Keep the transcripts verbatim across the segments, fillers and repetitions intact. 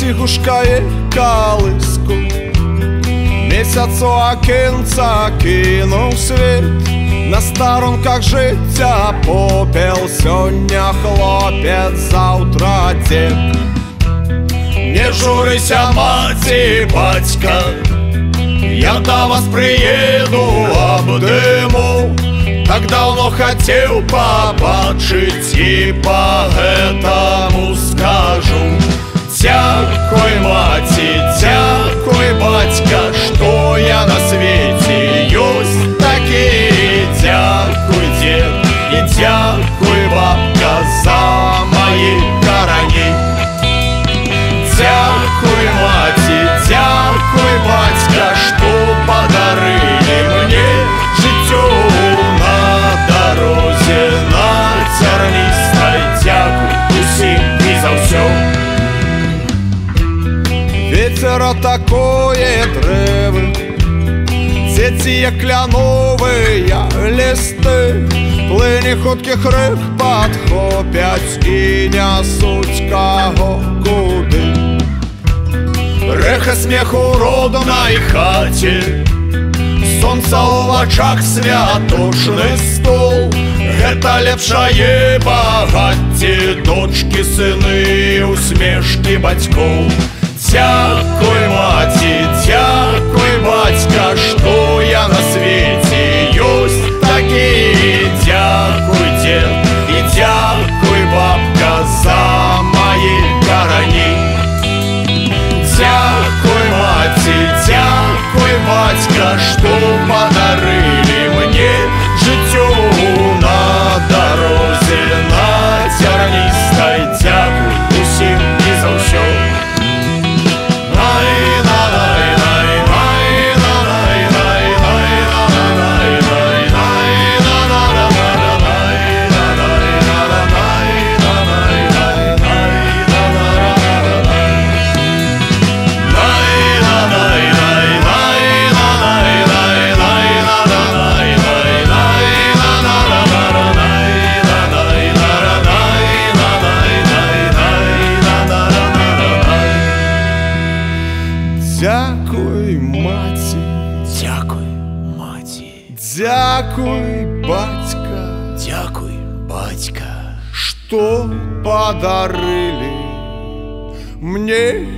Маці гушкає калиску, місяць у окінця кинув світ. На сторонках життя попел, сьогодні хлопець, завтра дід. Не журися, маці, батька, я до вас приеду, обдыму. Так давно хотел побачить, и поэтому скажу: дякуй, маці, дякуй, батька, что я на свете есть такие. Дякуй, дед, и дякуй, бабка, за мои корони. Дякуй, маці, дякуй, батька, что подарили мне життю на дорозі, на тернистой. Дякуй усім і за все. Ветер атакує древи, дети як кляновые листи. Плині хутких риб підхоплять і несуть кого куди. Реха смеху у родной хаті, сонце у очах, святочний стол. Гэта лепшае багацце, дочки, сыны, усмешки батьков. Дякуй, маці, дякуй, батька, что я на свете есть такие. Дякуй, дед, и дякуй, бабка, за мои корони. Дякуй, маці, дякуй, батька, что подарили мне життю на дорозі, на тернистой. Дякуй усім і за все. Дякуй, маці, Дякуй, маті, дякуй, батька, дякуй, батька, что подарили мне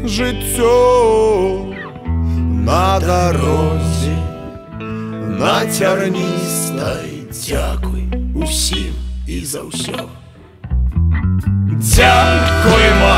життю на дорозі, на тернистой. Дякуй усім і за все. Дякуй, маці.